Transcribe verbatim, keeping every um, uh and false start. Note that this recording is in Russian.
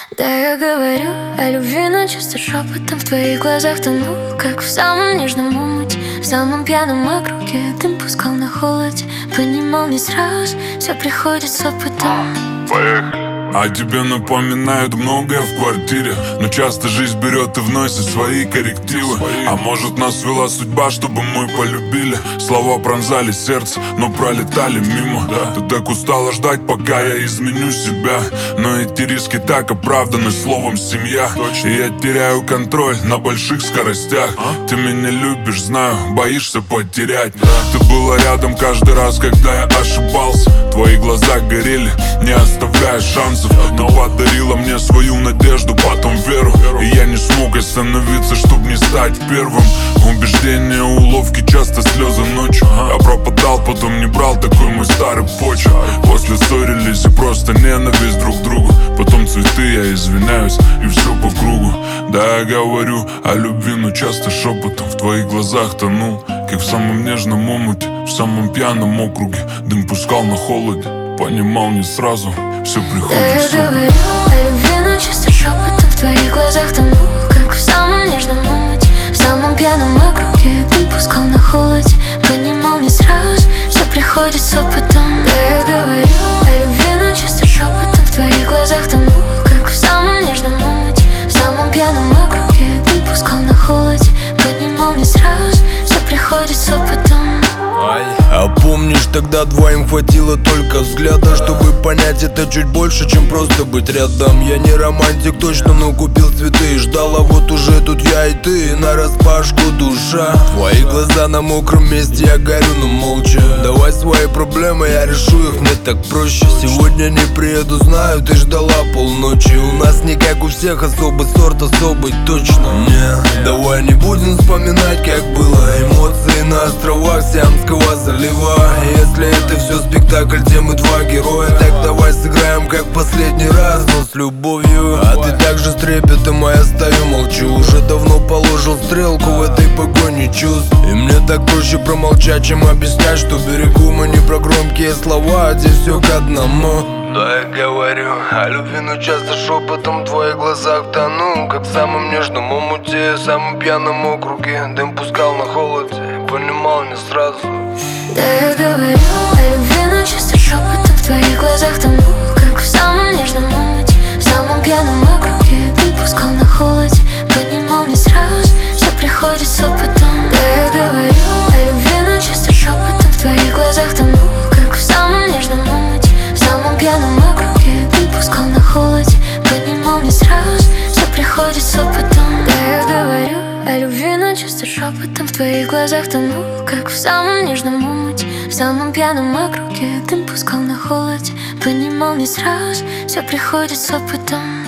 Да, я говорю о любви, но чисто шепотом. В твоих глазах тонул, как в самом нежном омуте. В самом пьяном округе дым пускал на холоде. Понимал не сразу, все приходит с опытом. Поехали. О тебе напоминают многое в квартире, но часто жизнь берет и вносит свои коррективы. А может, нас вела судьба, чтобы мы полюбили. Слова пронзали сердце, но пролетали мимо. Ты так устала ждать, пока я изменю себя. Но эти риски так оправданы словом «семья». И я теряю контроль на больших скоростях. Ты меня любишь, знаю, боишься потерять. Ты была рядом каждый раз, когда я ошибался. Твои глаза горели, не оставляя шансов. Ты подарила мне свою надежду, потом веру. И я не смог остановиться, чтоб не стать первым. Убеждения, уловки, часто слезы ночью. Я пропадал, потом не брал, такой мой старый почерк. После ссорились и просто ненависть друг к другу. Потом цветы, я извиняюсь, и все по кругу. Да, я говорю о любви, но часто шепотом. В твоих глазах тонул, как в самом нежном омуте. В самом пьяном округе дым пускал на холоде. Понимал не сразу, все приходит. Да, я говорю о любви, но чисто шепотом. В твоих глазах тонул, как в самом нежном омуте. В самом пьяном округе дым пускал на холоде. Понимал не сразу, все приходит с опытом. Да, я говорю о любви, но чисто шепотом. В твоих глазах тонул, как в самом нежном омуте. В самом пьяном округе дым пускал на холоде. Понимал не сразу, все приходит с опытом. А помнишь, тогда двоим хватило только взгляда, чтобы понять, это чуть больше, чем просто быть рядом. Я не романтик точно, но купил цветы и ждал. А вот уже тут я и ты, нараспашку душа. Твои глаза на мокром месте, я горю, но молча. Давай свои проблемы, я решу их, мне так проще. Сегодня не приеду, знаю, ты ждала полночи. У нас не как у всех, особый сорт, особый точно. Не, давай не будем вспоминать, как было. Эмоции на островах Сиамского залива. Если это все спектакль, где мы два героя, так давай сыграем как последний раз, но с любовью. А ты также с трепетом, а я стою молчу. Уже давно положил стрелку в этой погоне чувств. И мне так проще промолчать, чем объяснять, что берегу мы не про громкие слова, а здесь все к одному. Да, я говорю о любви, но часто шепотом. В твоих глазах тону, как в самом нежном омуте. В самом пьяном округе дым пускал на холоде. Понимал не сразу. Да, я говорю о любви, но чисто шепотом. В твоих глазах тонул, как в самом нежном омуте. В самом пьяном округе дым пускал на холоде. Понимал не сразу, все приходит с опытом. Да, я говорю о любви, но чисто шепотом. В твоих глазах тонул, как в самом нежном омуте. В самом пьяном округе дым пускал на холоде. Понимал не сразу, все приходит с опытом. Да, я говорю о любви, но чисто шепотом. В твоих глазах тонул, как в самом нежном омуте. В самом пьяном округе дым пускал на холоде. Понимал не сразу, все приходит с опытом.